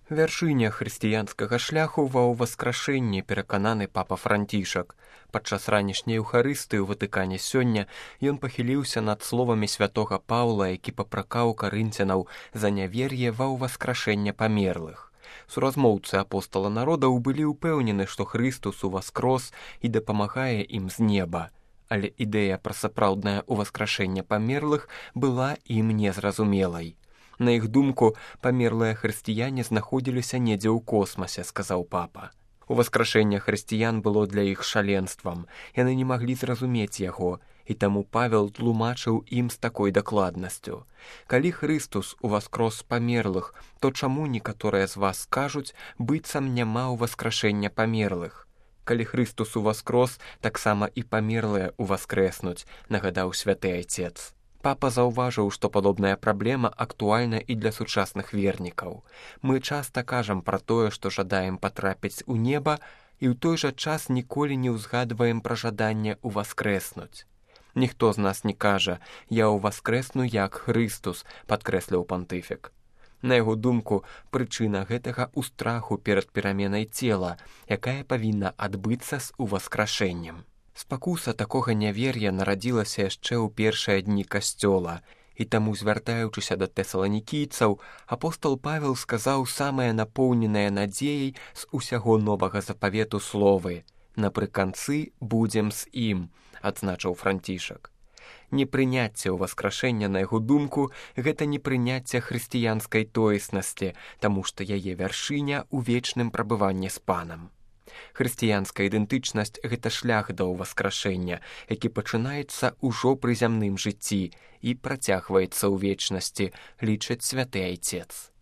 Вяршыня хрысціянскага шляху ва ўваскрашэнні перакананы папа Францішак. Падчас ранішняй еўхарыстыі ў Ватыкане сёння ён пахіліўся над словамі святога Паўла, які папракаў карынцянаў за нявер'е ва ўваскрашэнне памерлых. Суразмоўцы апостала народаў былі ўпэўнены, што Хрыстус уваскрос і дапамагае ім з неба. Але ідэя пра сапраўднае ўваскрашэнне памерлых была ім незразумелай. На іх думку, памерлыя хрысціяне знаходзіліся недзе ў космасе, сказаў папа. Уваскрашэнне хрысціян было для іх шаленствам, яны не маглі зразумець яго, і таму Павел тлумачыў ім з такой дакладнасцю. Калі Хрыстус уваскрос памерлых, то чаму некаторыя з вас скажуць, быццам няма ўваскрашэння памерлых? Калі Хрыстус уваскрос, таксама і памерлыя ўваскрэснуць, нагадаў святы айцец. Папа заўважыў, што падобная праблема актуальна і для сучасных вернікаў. Мы часта кажам пра тое, што жадаем патрапіць у неба, і ў той жа час ніколі не ўзгадваем пра жаданне ўваскрэснуць. Ніхто з нас не кажа: «Я ўваскрэсну як Хрыстус», падкрэсліў пантыфік. На яго думку, прычына гэтага ў страху перад пераменай цела, якая павінна адбыцца з уваскрашэннем. Спакуса такога нявер'я нарадзілася яшчэ ў першыя дні касцёла, і таму, звяртаючыся да тэсаланікійцаў, апостол Павел сказаў самыя напоўненыя надзеяй з усяго новага запавету словы: «Напрыканцы будзем з ім», адзначыў Францішак. Непрыняцце ўваскрашэння, на яго думку, гэта непрыняцце хрысціянскай тоеснасці, таму што яе вяршыня ў вечным прабыванні з панам. Хрысціянская ідэнтычнасць – гэта шлях да ўваскрашэння, які пачынаецца ўжо пры зямным жыцці і працягваецца ў вечнасці, лічыць святы айцец.